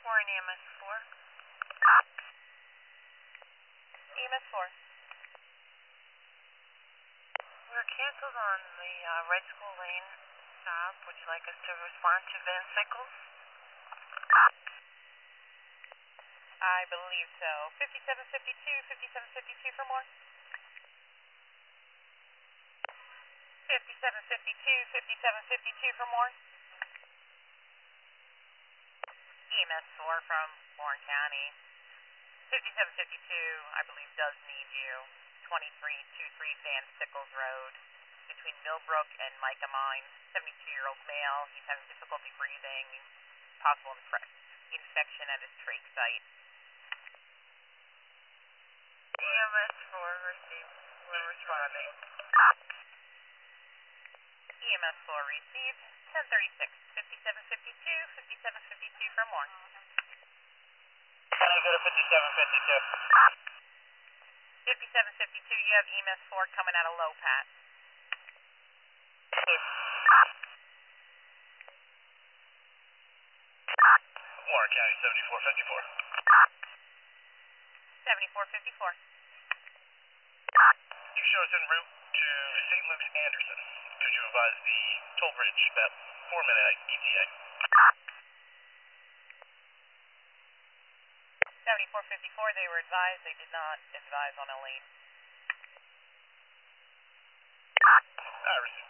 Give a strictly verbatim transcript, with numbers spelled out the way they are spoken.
four and E M S four. E M S four. We were canceled on the uh, Red School Lane stop. Would you like us to respond to Van Sickles? I believe so. fifty-seven fifty-two, fifty-seven fifty-two for more. fifty-seven fifty-two, fifty-seven fifty-two for more. E M S four from Warren County. fifty-seven fifty-two, I believe, does need you. twenty-three twenty-three Van Sickles Road, between Millbrook and Micah Mine. seventy-two-year-old male. He's having difficulty breathing. Possible infection at his trach site. E M S four received. We're responding. E M S four received. ten thirty-six, fifty-seven fifty-two, fifty-seven fifty-two for more. Can I go to fifty-seven fifty-two? fifty-seven fifty-two, you have E M S four coming out of low, Pat. Warren County, seventy-four fifty-four. seventy-four fifty-four. You show us en route to Saint Luke's Anderson. Could you advise the toll bridge about four minute E T A? seventy-four fifty-four, they were advised. They did not advise on a lane. I received.